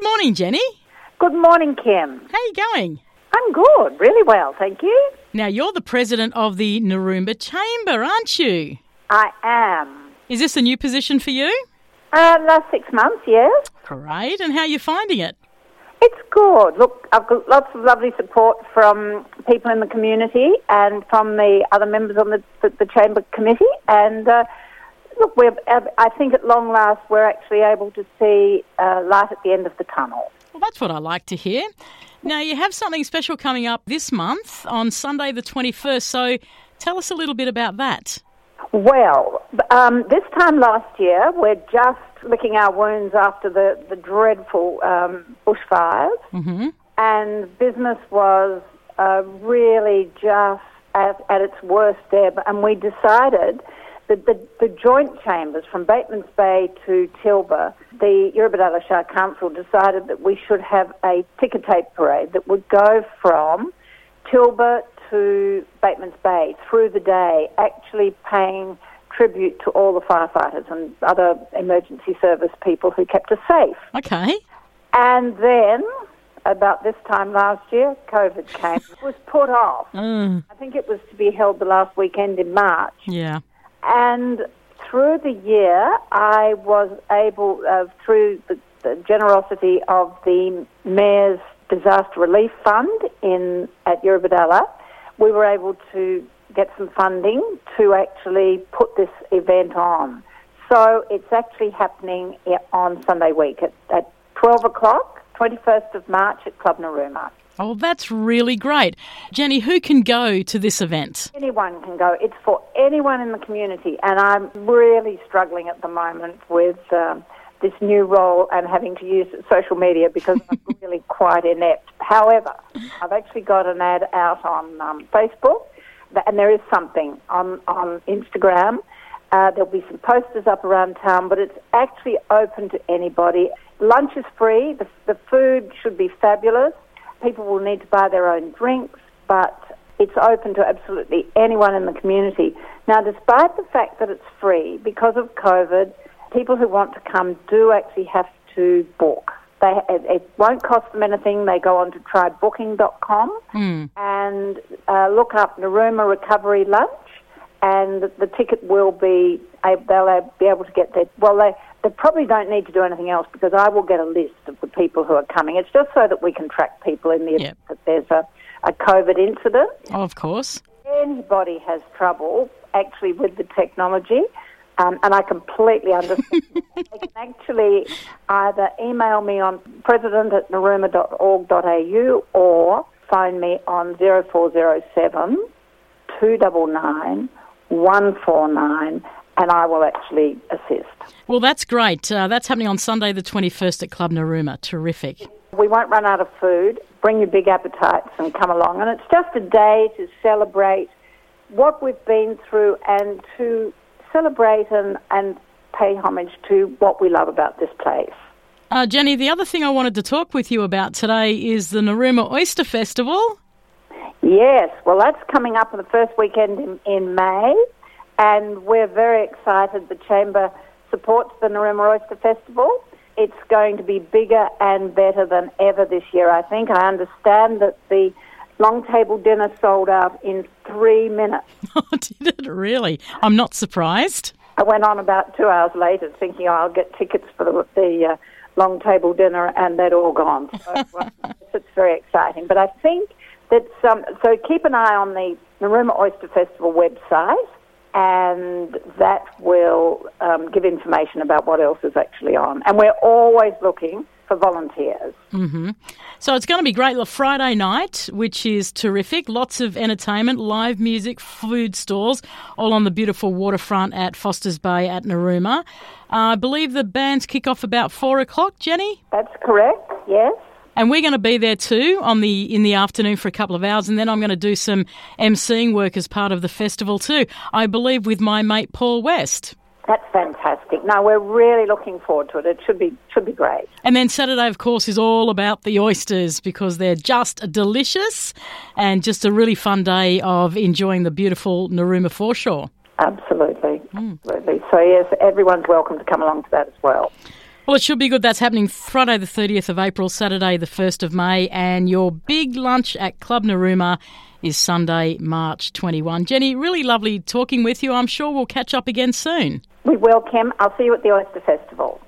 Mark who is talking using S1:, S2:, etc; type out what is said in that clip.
S1: morning, Jenny.
S2: Good morning, Kim.
S1: How are you going?
S2: I'm good, really well, thank you.
S1: Now, you're the president of the Narooma Chamber, aren't you?
S2: I am.
S1: Is this a new position for you?
S2: Last 6 months, yes.
S1: Great. And how are you finding it?
S2: It's good. Look, I've got lots of lovely support from people in the community and from the other members on the Chamber Committee. And look, I think at long last we're actually able to see light at the end of the tunnel.
S1: Well, that's what I like to hear. Now, you have something special coming up this month on Sunday the 21st, so tell us a little bit about that.
S2: Well, this time last year, we're just licking our wounds after the dreadful bushfires, and business was really just at its worst ebb, and we decided that the joint chambers from Batemans Bay to Tilba, the Eurobodalla Shire Council decided that we should have a ticker tape parade that would go from Tilba to Batemans Bay through the day, actually paying tribute to all the firefighters and other emergency service people who kept us safe.
S1: Okay.
S2: And then, about this time last year, COVID came. It was put off. I think it was to be held the last weekend in March.
S1: Yeah.
S2: And through the year, I was able, through the generosity of the Mayor's Disaster Relief Fund at Eurobodalla, we were able to get some funding to actually put this event on. So it's actually happening on Sunday week at 12 o'clock, 21st of March at Club Narooma.
S1: Oh, that's really great. Jenny, who can go to this event?
S2: Anyone can go. It's for anyone in the community, and I'm really struggling at the moment with this new role and having to use social media because I'm really quite inept. However, I've actually got an ad out on Facebook, and there is something on Instagram. There'll be some posters up around town, but it's actually open to anybody. Lunch is free. The food should be fabulous. People will need to buy their own drinks, but it's open to absolutely anyone in the community. Now, despite the fact that it's free, because of COVID, people who want to come do actually have to book. It won't cost them anything. They go on to trybooking.com and look up Narooma Recovery Lunch, and the ticket will be, they'll be able to get their, they probably don't need to do anything else because I will get a list of the people who are coming. It's just so that we can track people in the event that there's a COVID incident.
S1: Oh, of course.
S2: If anybody has trouble actually with the technology, and I completely understand, they can actually either email me on president@narooma.org.au or phone me on 0407 299 149, and I will actually assist.
S1: Well, that's great. That's happening on Sunday the 21st at Club Narooma. Terrific.
S2: We won't run out of food. Bring your big appetites and come along. And it's just a day to celebrate what we've been through and to celebrate and pay homage to what we love about this place.
S1: Jenny, the other thing I wanted to talk with you about today is the Narooma Oyster Festival.
S2: Yes, well, that's coming up on the first weekend in May, and we're very excited. The Chamber supports the Narooma Oyster Festival. It's going to be bigger and better than ever this year, I think. I understand that the long table dinner sold out in 3 minutes.
S1: Oh, did it really? I'm not surprised.
S2: I went on about 2 hours later thinking, I'll get tickets for the long table dinner, and they'd all gone. So it's very exciting. But I think that so keep an eye on the Narooma Oyster Festival website, and that will give information about what else is actually on. And we're always looking for volunteers.
S1: So it's going to be great. Friday night, which is terrific. Lots of entertainment, live music, food stalls, all on the beautiful waterfront at Foster's Bay at Narooma. I believe the bands kick off about 4 o'clock, Jenny?
S2: That's correct, yes.
S1: And we're going to be there too in the afternoon for a couple of hours, and then I'm going to do some emceeing work as part of the festival too, I believe with my mate Paul West.
S2: That's fantastic. No, we're really looking forward to it. It should be great.
S1: And then Saturday, of course, is all about the oysters because they're just delicious and just a really fun day of enjoying the beautiful Narooma foreshore.
S2: Absolutely. Absolutely. So, yes, everyone's welcome to come along to that as well.
S1: Well, it should be good. That's happening Friday the 30th of April, Saturday the 1st of May, and your big lunch at Club Narooma is Sunday, March 21. Jenny, really lovely talking with you. I'm sure we'll catch up again soon.
S2: We will, Kim. I'll see you at the Oyster Festival.